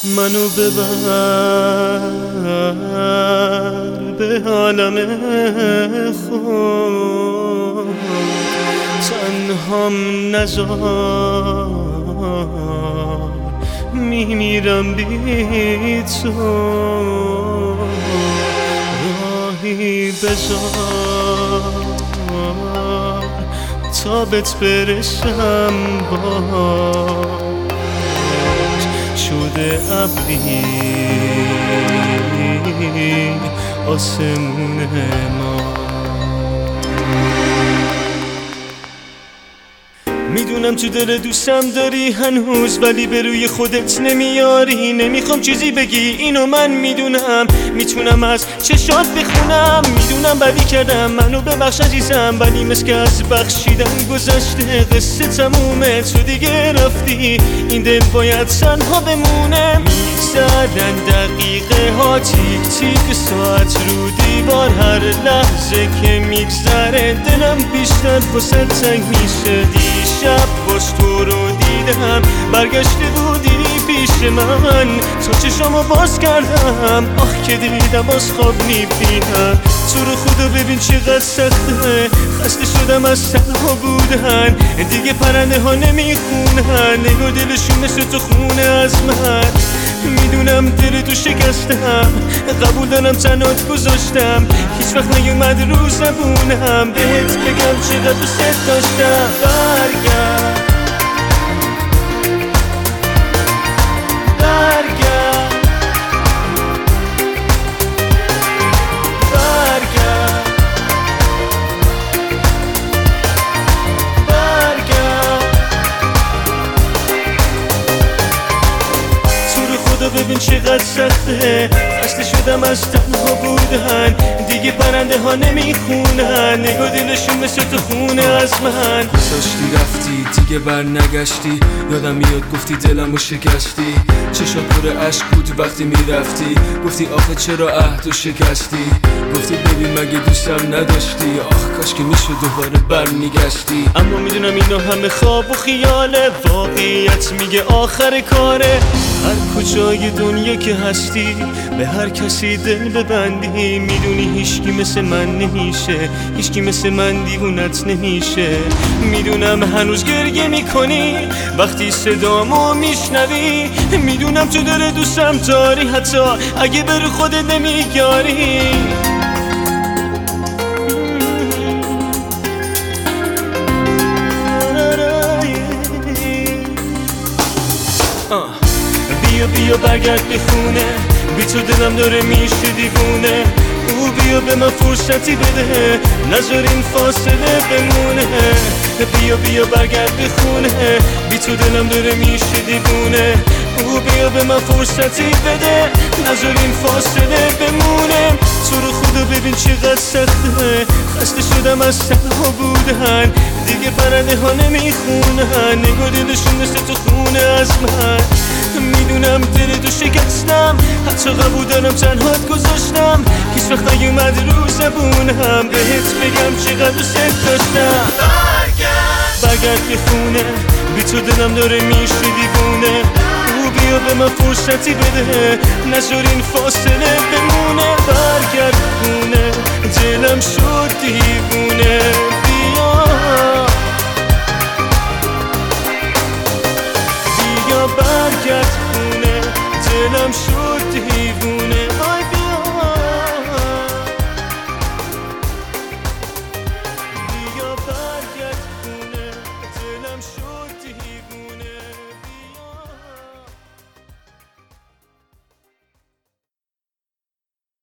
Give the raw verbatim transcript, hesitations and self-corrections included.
منو ببر به عالم خود، تنهام نذار، میمیرم بی تو. راهی بذار تا بهت برسم، باز شده ابری آسمون ما. میدونم تو دل دوستم داری هنوز، ولی به روی خودت نمیاری. نمیخوام چیزی بگی، اینو من میدونم، میتونم از چشات بخونم. میدونم بدی کردم، منو ببخش عزیزم، ولی مثل که از بخشیدن گذشته. قصه تمومه، تو دیگه رفتی، این دل باید تنها بمونه. میگذرن دقیقه ها تیک تیک ساعت رو دیوار، هر لحظه که میگذره دلم بیشتر واسه تنگ میشه. دیشب باز تو رو دیدم، برگشته بودی پیش من، تا چشامو باز کردم، آه که دیدم باز خواب میبینم. تو رو خدا ببین چقدر سخته، خسته شدم از تنها بودن. دیگه پرنده ها نمیخونن، نگاه دلشون مثل تو خونه از من. میدونم دل تو شکستم، قبول دارم تنهات گذاشتم، هیچ وقت نیومد رو زبونم بهت بگم چقدر دوست داشتم. برگرد برگرد برگرد برگرد. تو رو خدا ببین چقدر سخته، خسته شدم از تنها بودن. دیگه پرنده ها نمیخونن، نگاه دلشون مثل تو خونه از من. گذاشتی رفتی دیگه بر نگشتی، یادم میاد گفتی دلمو شکستی. چشات پر عشق بود وقتی میرفتی، گفتی آخه چرا عهدو شکستی. گفتی ببین مگه دوستم نداشتی، آخ کاش که میشد دوباره برمیگشتی. اما میدونم اینو همه خواب و خیاله، واقعیت میگه آخر کاره. هر کجای دنیا که هستی به هر کسی دل ببندی، میدونی هیچکی مثل من نمیشه، هیچکی مثل من دیوونت نمیشه. میدونم هنوز گریه میکنی وقتی صدامو میشنوی، میدونم تو دل دوستم داری حتی اگه بر خودت نمیگاری. بیا بیا برگرد به خونه، بی تو دلم داره میشه دیوونه. او بیا به من فرصتی بده، نذار این فاصله بمونه. بیا بیا برگرد به خونه، بی تو دلم داره میشه دیوونه. او بیا به من فرصتی بده، نذار این فاصله بمونه. تو رو خدا ببین چقدر سخته، خسته شدم از تنها بودن. دیگه پرنده ها نمیخونن، نگاه دلشون مثل تو خونه از من. میدونم دل تو شکستم، حتی قبول دارم تنهات گذاشتم، هیچ وقت نیومد رو زبونم بهت بگم چقدر دوست داشتم. برگرد برگرد به خونه، بی تو دلم داره میشه دیوونه. او بیا به من فرصتی بده، نذار این فاصله بمونه. برگرد خونه، دلم شد دیوونه. بیا بیا برگرد